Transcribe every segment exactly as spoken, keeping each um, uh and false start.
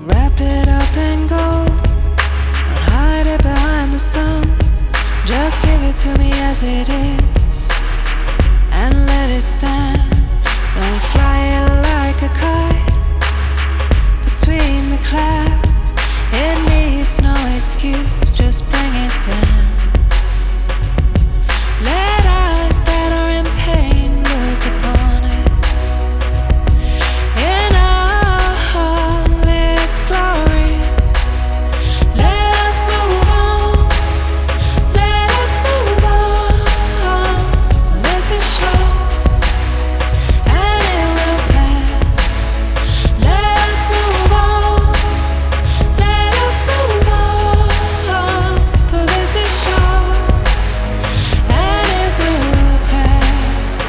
wrap it up and go. Don't hide it behind the sun. Just give it to me as it is and let it stand. Don't fly it like a kite between the clouds. It needs no excuse, just bring it down. Let eyes that are in pain look upon it in all its glory. Let us move on, let us move on. This is short and it will pass. Let us move on, let us move on. For this is short and it will pass.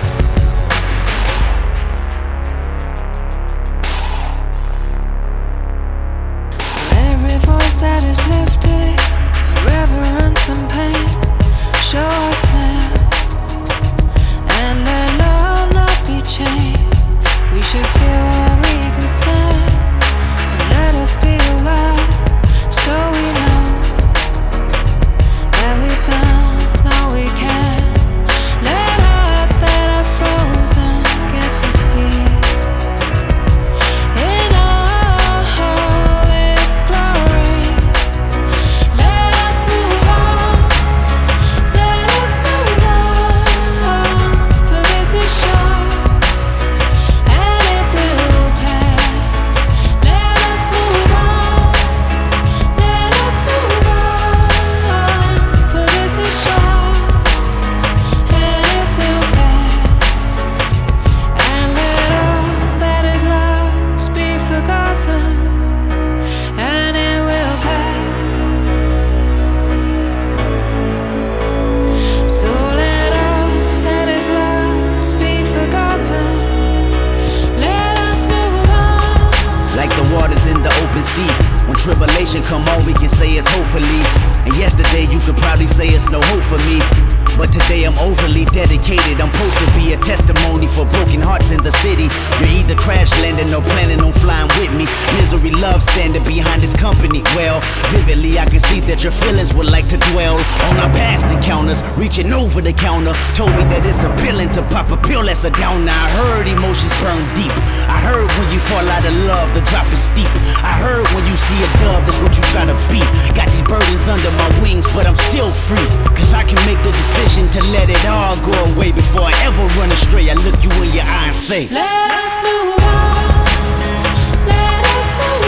Every voice that is lifted, reverence and pain, show us now, and let love not be chained. We should feel what we can stand. Let us be alive, so we know that we've done all we can. Let us that are frozen get to see in all its glory. Let us move on, let us move on. For this is short and it will pass. Let us move on, let us move on. For this is short and it will pass. And let all that is lost be forgotten, and it will pass. So let all that is lost be forgotten. Let us move on. Like the waters in the open sea. When tribulation come on, we can say it's hopefully. And yesterday you could probably say it's no hope for me. But today I'm overly dedicated. I'm supposed to be a testimony for broken hearts in the city. You're either crash landing or planning on flying with me. Misery loves standing behind this company. Well, vividly I can see that your feelings would like to dwell on our past encounters. Reaching over the counter told me that it's appealing to pop a pill that's a downer. I heard emotions burn deep. I heard when you fall out of love, the drop is steep. I heard when you see a dove, that's what you try to be. Got these burdens under my wings, but I'm still free. Cause I can make the decision to let it all go away before I ever run astray. I look you in your eye and say, Let us move on, let us move